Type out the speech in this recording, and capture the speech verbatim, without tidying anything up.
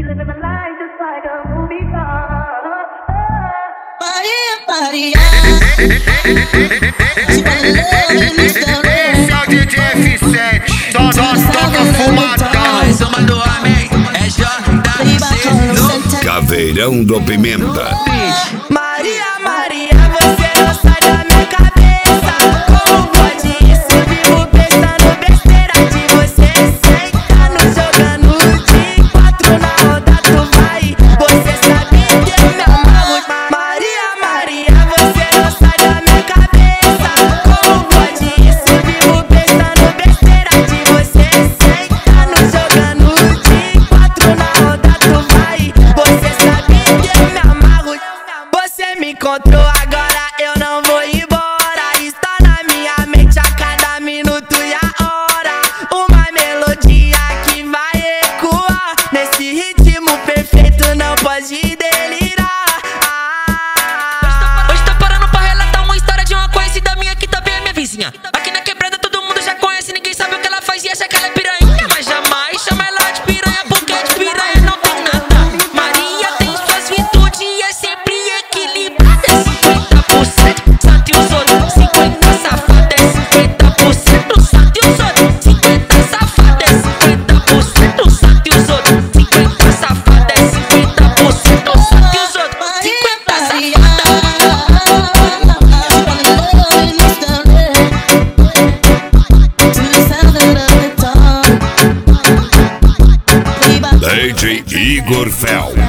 Maria, esse é o D J F sete, só nós toca fumadão. Mais uma do homem, é J C Caveirão do Pimenta. Maria, Maria, você não sai da minha cabeça. Como pode isso? Vivo pensando besteira de você. Sentando, jogando de quatro na roda, tu vai. Você sabe que eu me amarro. Maria, Maria, você não sai da minha cabeça. Como pode isso? Vivo pensando besteira de você. Sentando, jogando de quatro na roda, tu vai. Você sabe que eu me amarro. Você me encontrou agora, eu não vou embora. Está na minha mente a cada minuto e a hora. Uma melodia que vai ecoar. Nesse ritmo perfeito não pode delirar. Ah. Hoje tô parando pra relatar uma história de uma conhecida minha que também é minha vizinha. Aqui na quebrada todo mundo já conhece, ninguém sabe o que ela faz e acha que ela é piranha. Mas jamais chama ela de piranha, porque de piranha não tem nada. Maria tem suas virtudes e é sempre equilibrada. cinquenta por cento santo e os outros cinquenta safada. É cinquenta por cento santo e os outros cinquenta safada. É cinquenta por cento santo e os outros cinquenta safada. É cinquenta por cento santo e os outros cinquenta safada. D J Igor Fel.